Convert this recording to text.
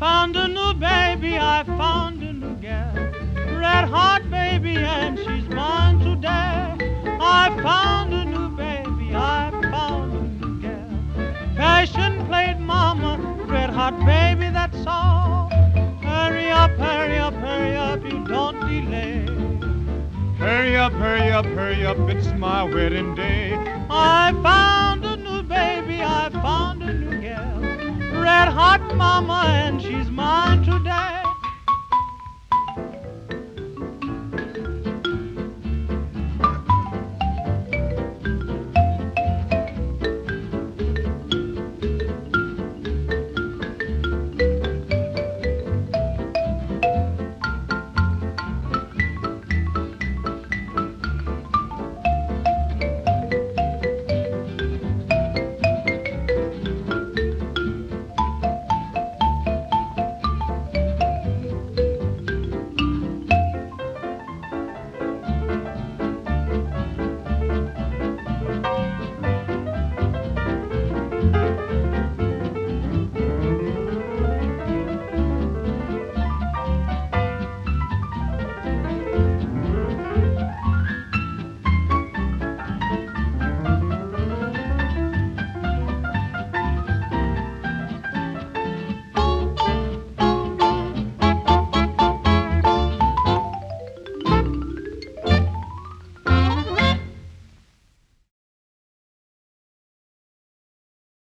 found a new baby, I found a new gal. Red hot baby, and she's mine today. I found a new baby, I found a new gal. Passion played mama, red hot baby, that's all. Hurry up, hurry up, hurry up, you don't delay. Hurry up, hurry up, hurry up, it's my wedding day. I found a new baby, I found a new gal. Red hot mama, and she's mine today.